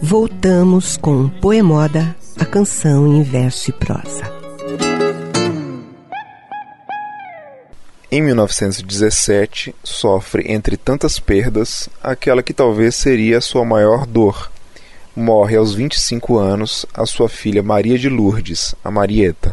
Voltamos com Poemoda, a canção em verso e prosa. Em 1917, sofre, entre tantas perdas, aquela que talvez seria a sua maior dor. Morre aos 25 anos a sua filha Maria de Lourdes, a Marieta.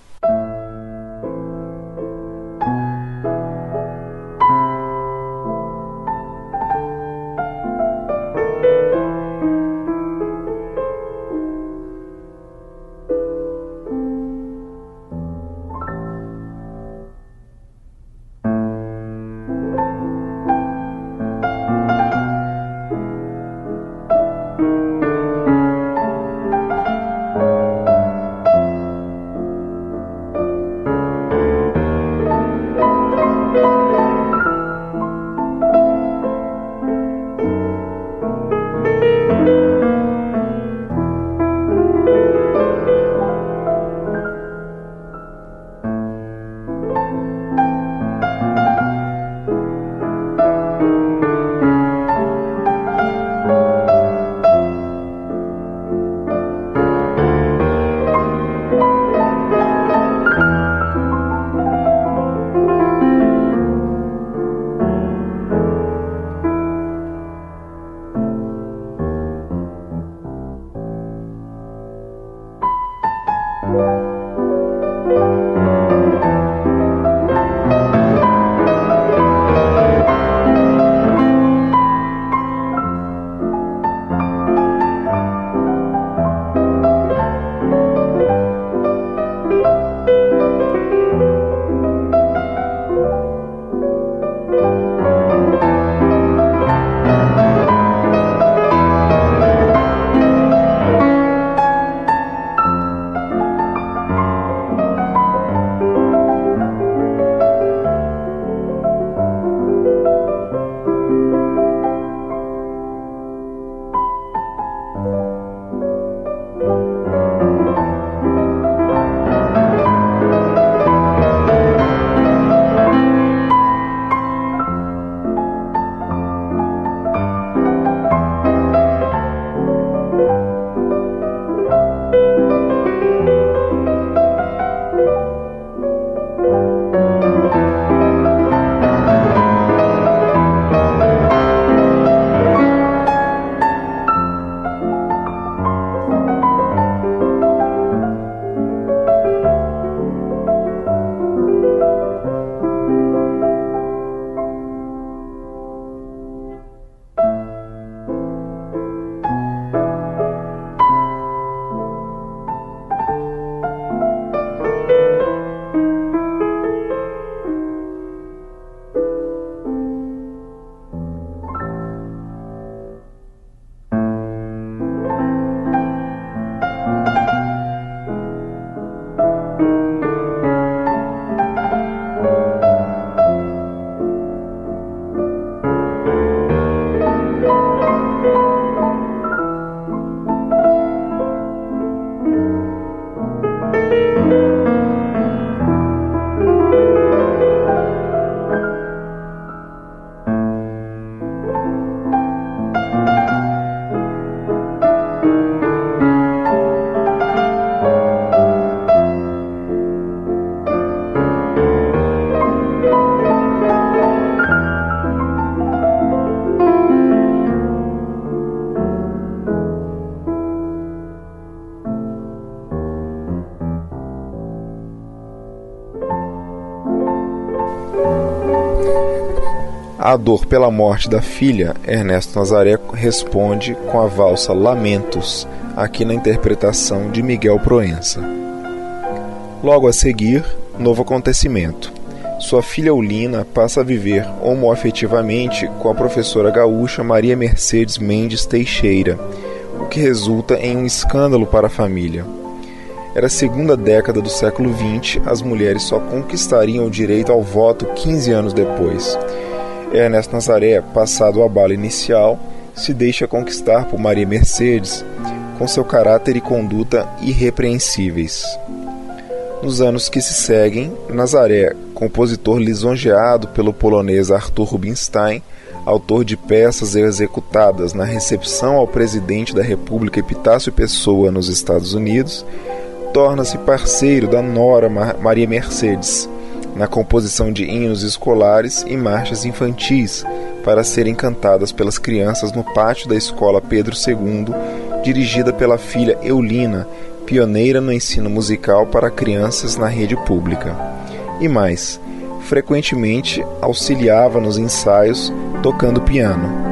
À dor pela morte da filha, Ernesto Nazaré responde com a valsa Lamentos, aqui na interpretação de Miguel Proença. Logo a seguir, novo acontecimento. Sua filha Ulina passa a viver homoafetivamente com a professora gaúcha Maria Mercedes Mendes Teixeira, o que resulta em um escândalo para a família. Era a segunda década do século XX, as mulheres só conquistariam o direito ao voto 15 anos depois. Ernesto Nazaré, passado o abalo inicial, se deixa conquistar por Maria Mercedes, com seu caráter e conduta irrepreensíveis. Nos anos que se seguem, Nazaré, compositor lisonjeado pelo polonês Arthur Rubinstein, autor de peças executadas na recepção ao presidente da República Epitácio Pessoa nos Estados Unidos, torna-se parceiro da nora Maria Mercedes na composição de hinos escolares e marchas infantis para serem cantadas pelas crianças no pátio da Escola Pedro II, dirigida pela filha Eulina, pioneira no ensino musical para crianças na rede pública. E mais, frequentemente auxiliava nos ensaios tocando piano.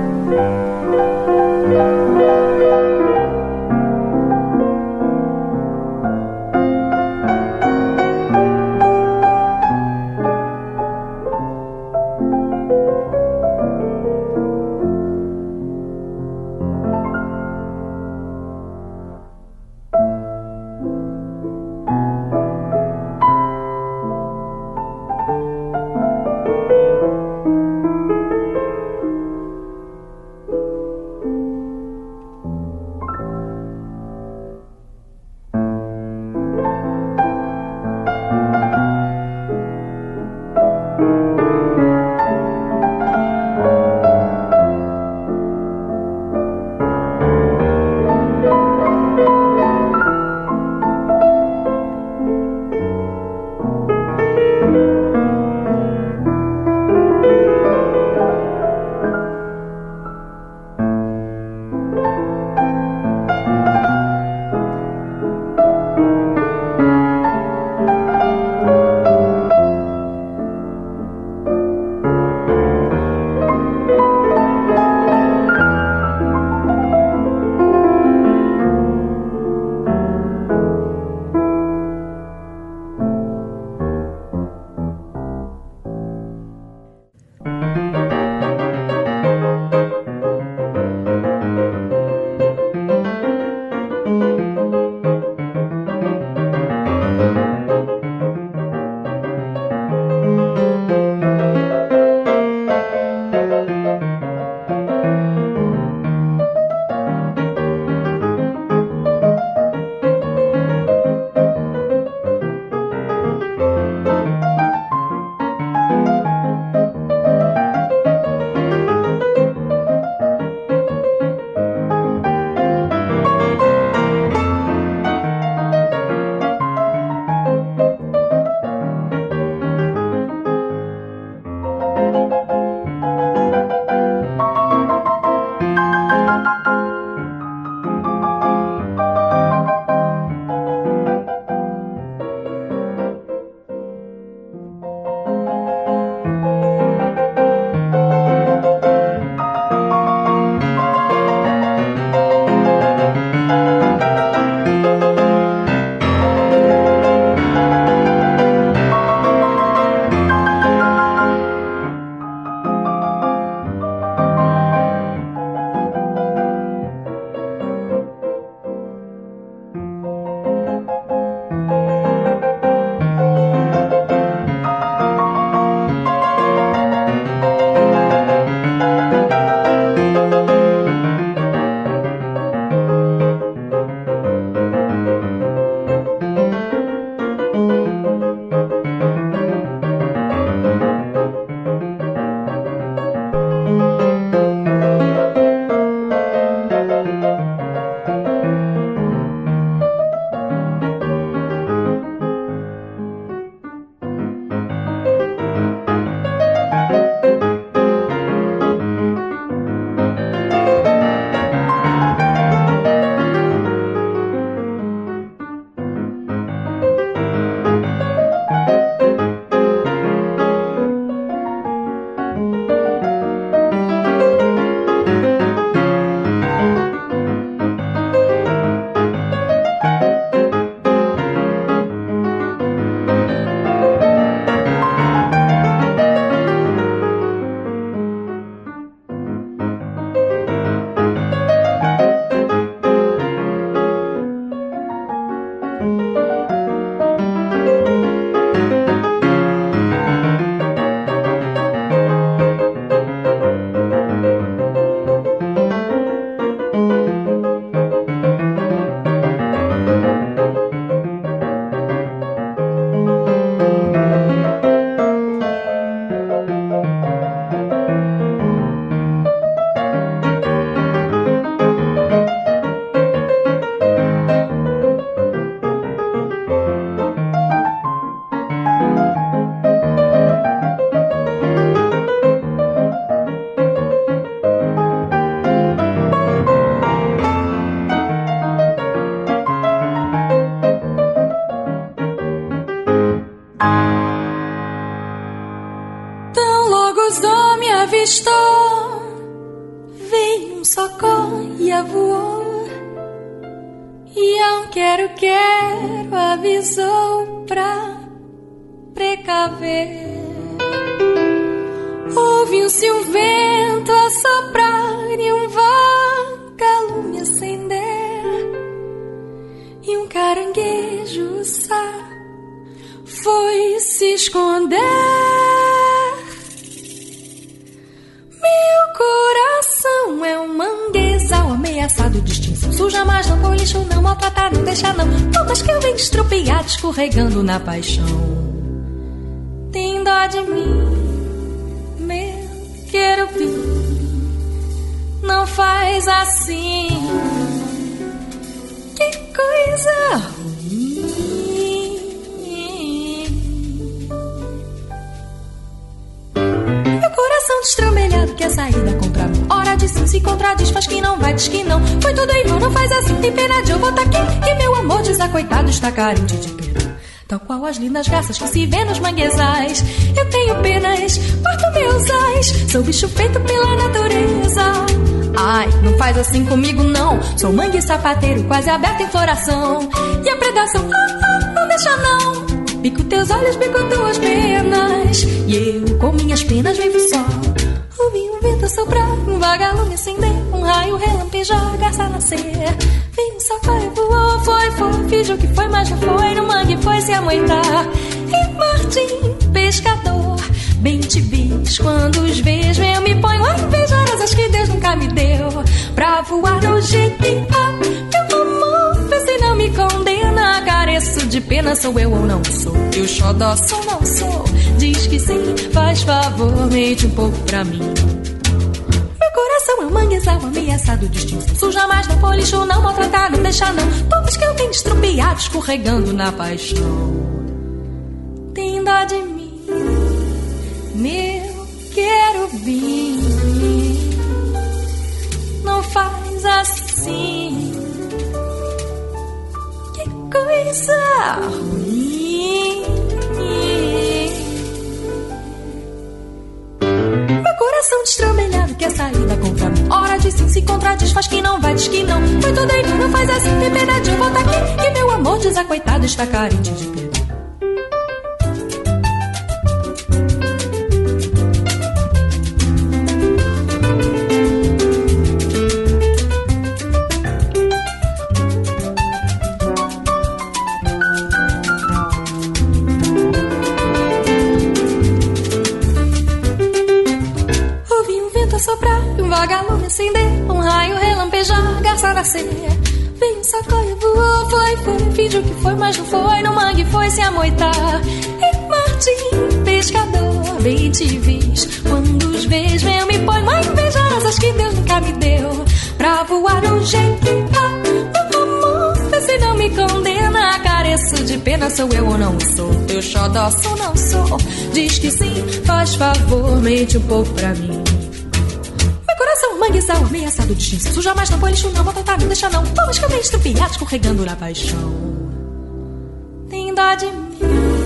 socorria voou, e a um quero avisou pra precaver. Ouviu-se um vento a soprar e um vagalume acender, e um caranguejo foi se esconder. Meu coração é um manguezal ameaçado de extinção. Suja, mas não põe lixo, não maltratar, não deixar não. Tomas que eu venho estropiado, escorregando na paixão. Tem dó de mim, meu querubim, não faz assim. Que coisa ruim. Meu coração destramelhado quer saída contra mim. Hora de sim, se contradiz, faz que não vai, diz que não. Foi tudo em vão, não faz assim, tem pena de eu voltar aqui. Que meu amor desacoitado está carente de pena, tal qual as lindas garças que se vê nos manguezais. Eu tenho penas, parto meus ais, sou bicho feito pela natureza. Ai, não faz assim comigo não, sou mangue sapateiro quase aberto em floração. E a predação, não deixa não. Bico teus olhos, bico tuas penas, e eu com minhas penas vivo só. Ouvi um vento soprar, um vagalume acender, um raio relampejar, garça nascer. Vem um socorro, voou, foi, fingiu que foi, mas não foi. No mangue foi se amoitar. E Martim, pescador, bem te vis, quando os vejo eu me ponho a invejar asas que Deus nunca me deu pra voar no jeito. Meu amor, vê se não me condena. Careço de pena, sou eu ou não sou? Eu xodó sou, não sou? Diz que sim, faz favor, mente um pouco pra mim. Meu coração é um manguezal ameaçado de extinção. Suja, mas não põe lixo, não maltratar, não deixar não. Todos que eu tenho estrupiado, escorregando na paixão. Tem dó de mim, meu querubim, não faz assim. Que coisa ruim. Meu coração destramelhado quer saída contra mim. Hora de sim, se contradiz, faz que não vai, diz que não. Foi tudo em vão, não faz assim, tem pena de eu voltar aqui. Que meu amor desacoitado está carente de pena. Soprar, um vagalume acender, um raio relampejar, garça nascer. Vem um sacoia, voou, foi, fingiu que foi, mas não foi. No mangue foi se amoitar. E Martim, pescador, bem te vis, quando os vejo eu me ponho a invejar asas que Deus nunca me deu pra voar no jeito. Meu amor, vê se não me condena. Careço de pena, sou eu ou não sou? Eu xodó sou, não sou? Diz que sim, faz favor, mente um pouco pra mim. Coração manguezal ameaçado de extinção. Suja, mas não põe lixo, não maltratar, não deixa não. Tomas que eu venho estrupiado, escorregando na paixão. Tem dó de mim,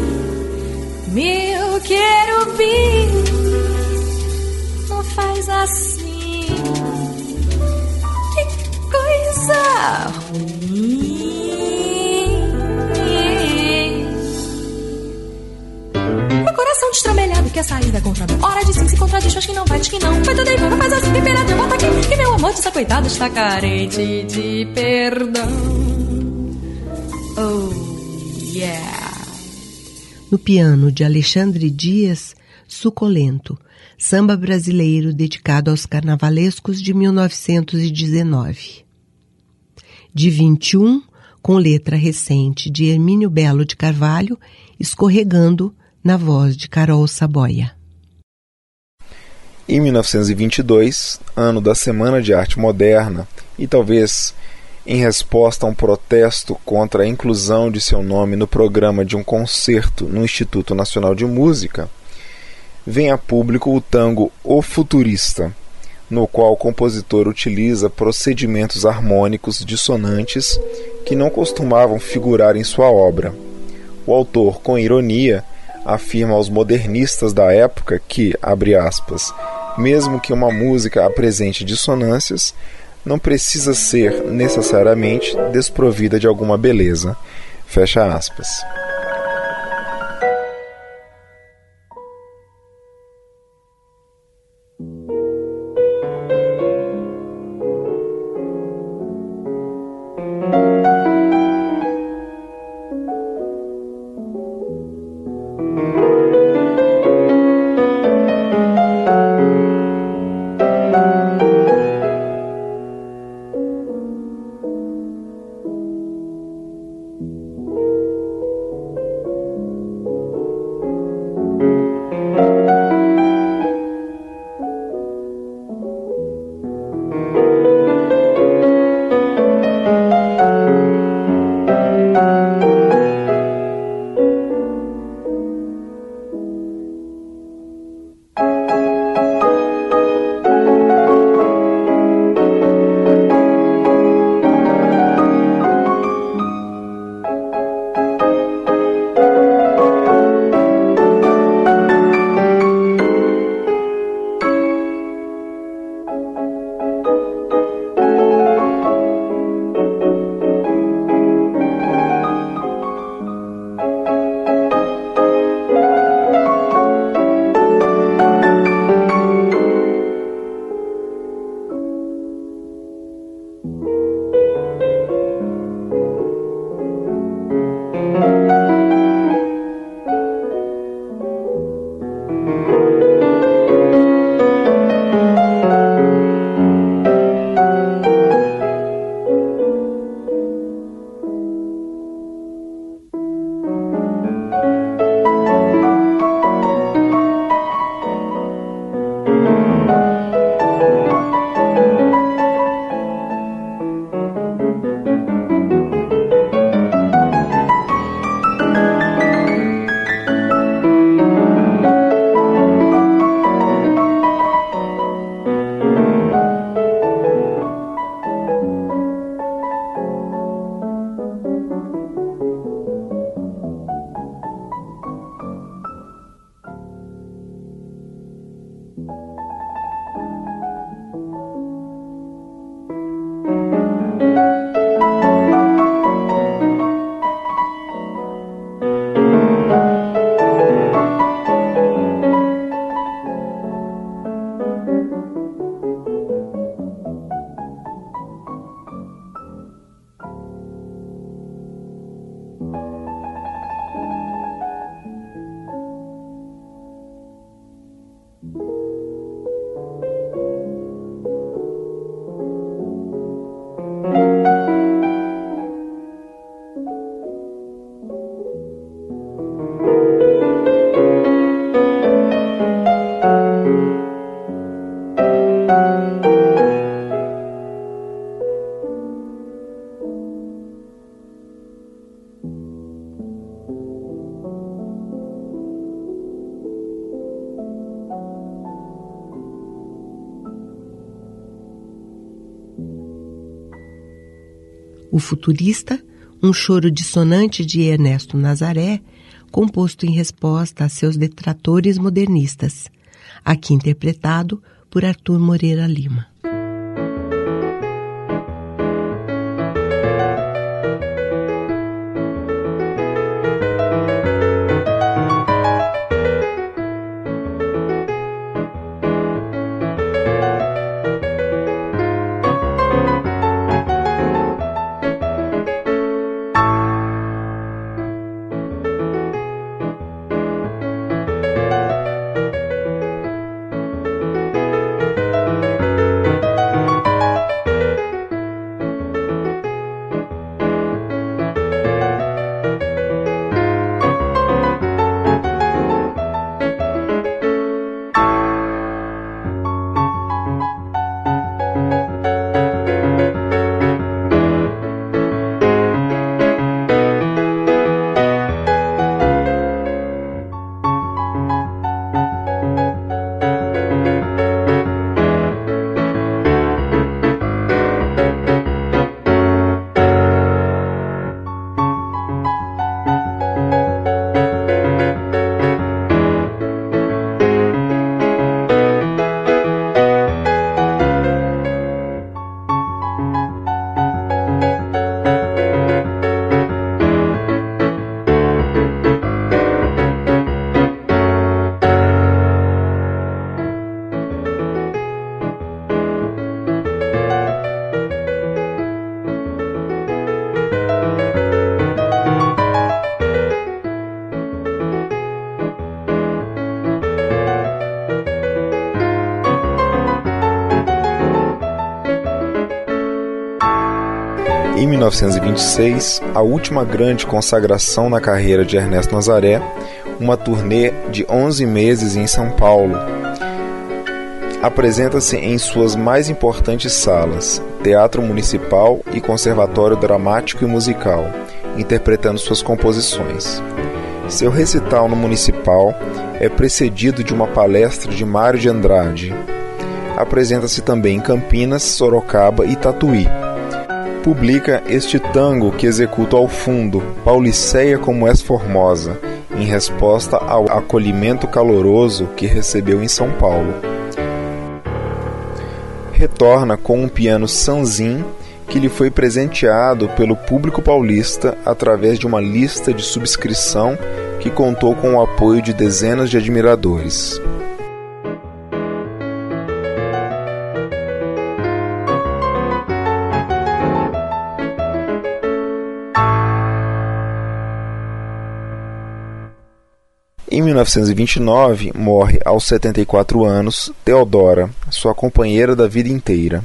meu querubim, não faz assim. Que coisa ruim. Meu coração destramelhado quer saída contra mim. Hora de sim, se contradiz, faz que não vai, diz que não. Foi tudo em vão, não faz assim, tem pena de eu voltar aqui. Que meu amor desacoitado está carente de perdão. Oh, yeah. No piano de Alexandre Dias, Suculento, samba brasileiro dedicado aos carnavalescos de 1919. De 21, com letra recente de Hermínio Belo de Carvalho, Escorregando, na voz de Carol Saboia. Em 1922, ano da Semana de Arte Moderna, e talvez em resposta a um protesto contra a inclusão de seu nome no programa de um concerto no Instituto Nacional de Música, vem a público o tango O Futurista, no qual o compositor utiliza procedimentos harmônicos dissonantes que não costumavam figurar em sua obra. O autor, com ironia, afirma aos modernistas da época que, abre aspas, Mesmo que uma música apresente dissonâncias, não precisa ser necessariamente desprovida de alguma beleza. Fecha aspas. O Futurista, um choro dissonante de Ernesto Nazaré, composto em resposta a seus detratores modernistas, aqui interpretado por Arthur Moreira Lima. Em 1926, a última grande consagração na carreira de Ernesto Nazaré, uma turnê de 11 meses em São Paulo. Apresenta-se em suas mais importantes salas, Teatro Municipal e Conservatório Dramático e Musical, interpretando suas composições. Seu recital no Municipal é precedido de uma palestra de Mário de Andrade. Apresenta-se também em Campinas, Sorocaba e Tatuí. Publica este tango que executa ao fundo, Pauliceia como és formosa, em resposta ao acolhimento caloroso que recebeu em São Paulo. Retorna com um piano Sanzin que lhe foi presenteado pelo público paulista através de uma lista de subscrição que contou com o apoio de dezenas de admiradores. Em 1929, morre aos 74 anos Teodora, sua companheira da vida inteira.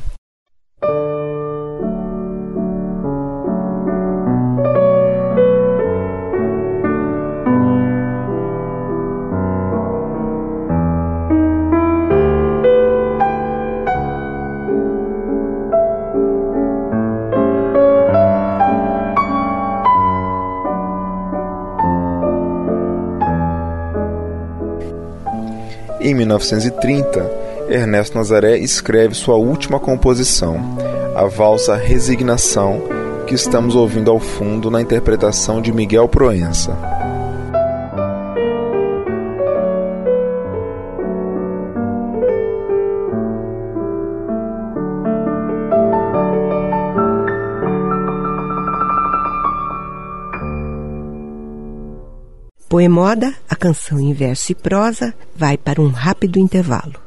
Em 1930, Ernesto Nazaré escreve sua última composição, a valsa Resignação, que estamos ouvindo ao fundo na interpretação de Miguel Proença. Poemoda, a canção em verso e prosa, vai para um rápido intervalo.